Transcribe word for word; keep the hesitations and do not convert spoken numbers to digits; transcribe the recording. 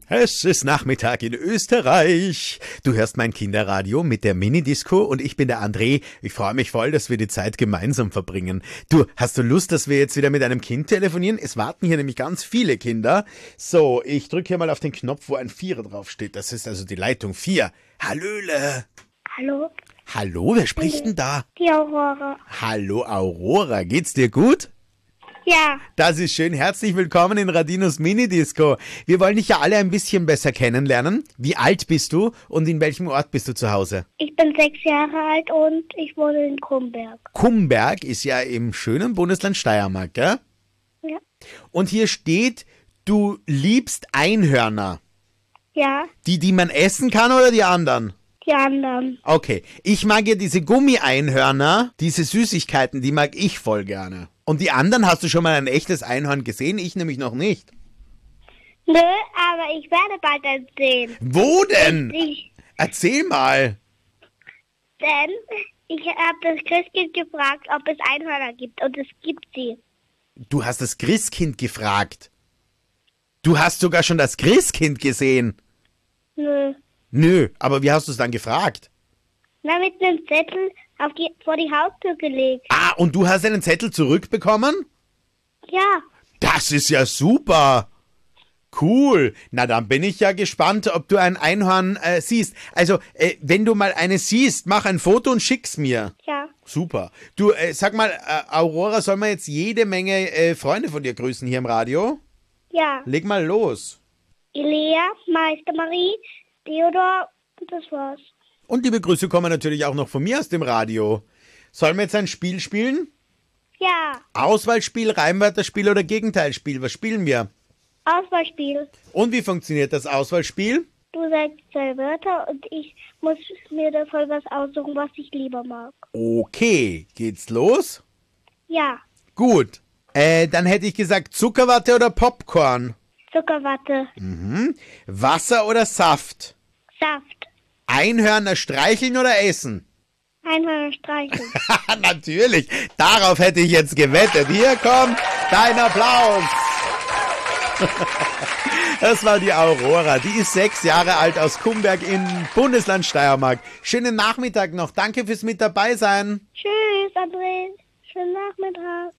Es ist Nachmittag in Österreich. Du hörst mein Kinderradio mit der Minidisco und ich bin der André. Ich freue mich voll, dass wir die Zeit gemeinsam verbringen. Du, hast du Lust, dass wir jetzt wieder mit einem Kind telefonieren? Es warten hier nämlich ganz viele Kinder. So, ich drücke hier mal auf den Knopf, wo ein Vierer draufsteht. Das ist also die Leitung vier. Hallöle. Hallo. Hallo, wer spricht denn da? Die Aurora. Hallo Aurora, geht's dir gut? Ja. Das ist schön. Herzlich willkommen in Radinos Minidisco. Wir wollen dich ja alle ein bisschen besser kennenlernen. Wie alt bist du und in welchem Ort bist du zu Hause? Ich bin sechs Jahre alt und ich wohne in Kumberg. Kumberg ist ja im schönen Bundesland Steiermark, gell? Ja. Und hier steht, du liebst Einhörner. Ja, Die, die man essen kann oder die anderen? die anderen. Okay, ich mag ja diese Gummi-Einhörner, diese Süßigkeiten, die mag ich voll gerne. Und die anderen, hast du schon mal ein echtes Einhorn gesehen? Ich nämlich noch nicht. Nö, aber ich werde bald eins sehen. Wo denn? Ich, Erzähl mal. denn ich habe das Christkind gefragt, ob es Einhörner gibt und es gibt sie. Du hast das Christkind gefragt. Du hast sogar schon das Christkind gesehen. Nö. Nö, aber wie hast du es dann gefragt? Na, mit einem Zettel auf die, vor die Haustür gelegt. Ah, und du hast einen Zettel zurückbekommen? Ja. Das ist ja super. Cool. Na, dann bin ich ja gespannt, ob du ein Einhorn äh, siehst. Also, äh, wenn du mal eine siehst, mach ein Foto und schick's mir. Ja. Super. Du, äh, sag mal, äh, Aurora, soll man jetzt jede Menge äh, Freunde von dir grüßen hier im Radio? Ja. Leg mal los. Ilea, Meister Marie, Theodor, und das war's. Und liebe Grüße kommen natürlich auch noch von mir aus dem Radio. Sollen wir jetzt ein Spiel spielen? Ja. Auswahlspiel, Reimwörterspiel oder Gegenteilspiel? Was spielen wir? Auswahlspiel. Und wie funktioniert das Auswahlspiel? Du sagst zwei Wörter und ich muss mir da voll was aussuchen, was ich lieber mag. Okay, geht's los? Ja. Gut. Äh, dann hätte ich gesagt Zuckerwatte oder Popcorn? Zuckerwatte. Mhm. Wasser oder Saft? Saft. Einhörner streicheln oder essen? Einhörner streicheln. Natürlich. Darauf hätte ich jetzt gewettet. Hier kommt dein Applaus. Das war die Aurora. Die ist sechs Jahre alt aus Kumberg im Bundesland Steiermark. Schönen Nachmittag noch. Danke fürs mit dabei sein. Tschüss, André. Schönen Nachmittag.